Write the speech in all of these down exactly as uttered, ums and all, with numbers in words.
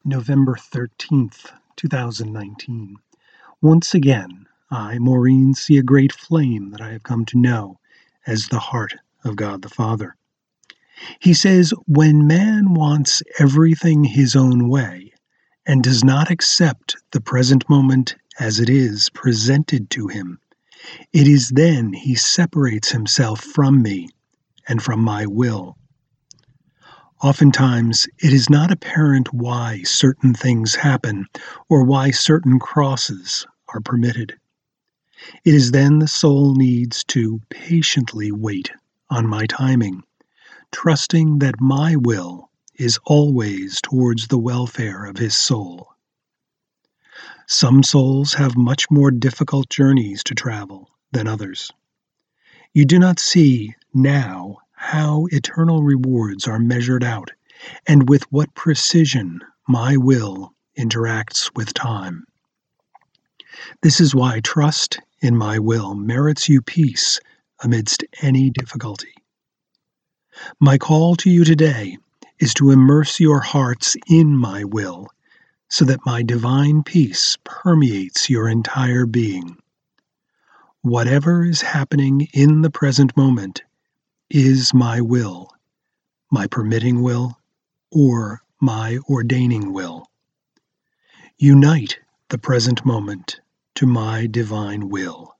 November thirteenth, two thousand nineteen. Once again, I, Maureen, see a great flame that I have come to know as the heart of God the Father. He says, when man wants everything his own way and does not accept the present moment as it is presented to him, it is then he separates himself from me and from my will. Oftentimes, it is not apparent why certain things happen or why certain crosses are permitted. It is then the soul needs to patiently wait on my timing, trusting that my will is always towards the welfare of his soul. Some souls have much more difficult journeys to travel than others. You do not see now how eternal rewards are measured out and with what precision my will interacts with time. This is why trust in my will merits you peace amidst any difficulty. My call to you today is to immerse your hearts in my will so that my divine peace permeates your entire being. Whatever is happening in the present moment is my will, my permitting will, or my ordaining will. Unite the present moment to my divine will.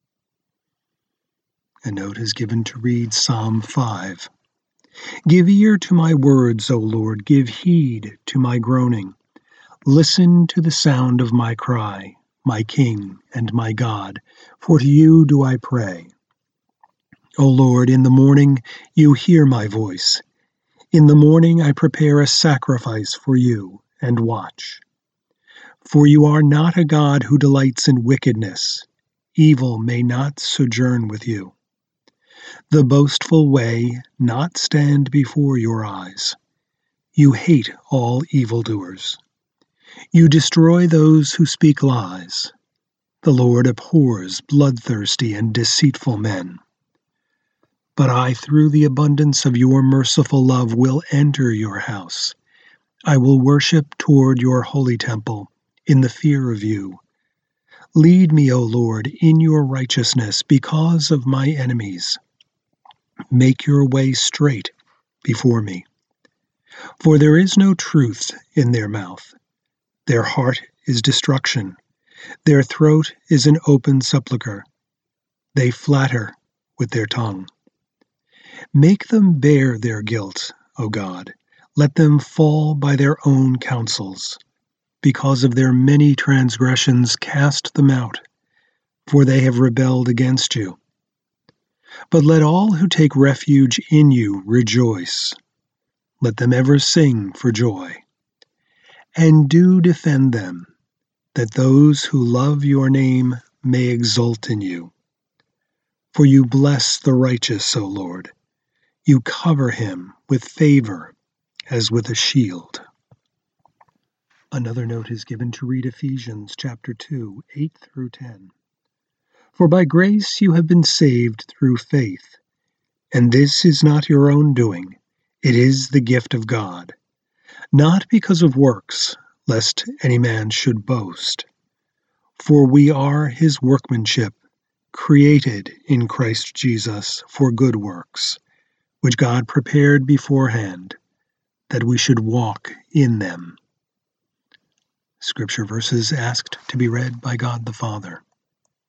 A note is given to read Psalm five. Give ear to my words, O Lord, give heed to my groaning. Listen to the sound of my cry, my King and my God, for to you do I pray. O Lord, in the morning you hear my voice. In the morning I prepare a sacrifice for you and watch. For you are not a God who delights in wickedness. Evil may not sojourn with you. The boastful way not stand before your eyes. You hate all evildoers. You destroy those who speak lies. The Lord abhors bloodthirsty and deceitful men. But I, through the abundance of your merciful love, will enter your house. I will worship toward your holy temple in the fear of you. Lead me, O Lord, in your righteousness because of my enemies. Make your way straight before me. For there is no truth in their mouth. Their heart is destruction. Their throat is an open sepulchre. They flatter with their tongue. Make them bear their guilt, O God. Let them fall by their own counsels. Because of their many transgressions, cast them out, for they have rebelled against you. But let all who take refuge in you rejoice. Let them ever sing for joy. And do defend them, that those who love your name may exult in you. For you bless the righteous, O Lord. You cover him with favor as with a shield. Another note is given to read Ephesians chapter two, eight through ten. For by grace you have been saved through faith, and this is not your own doing, it is the gift of God, not because of works, lest any man should boast. For we are his workmanship, created in Christ Jesus for good works, which God prepared beforehand, that we should walk in them. Scripture verses asked to be read by God the Father.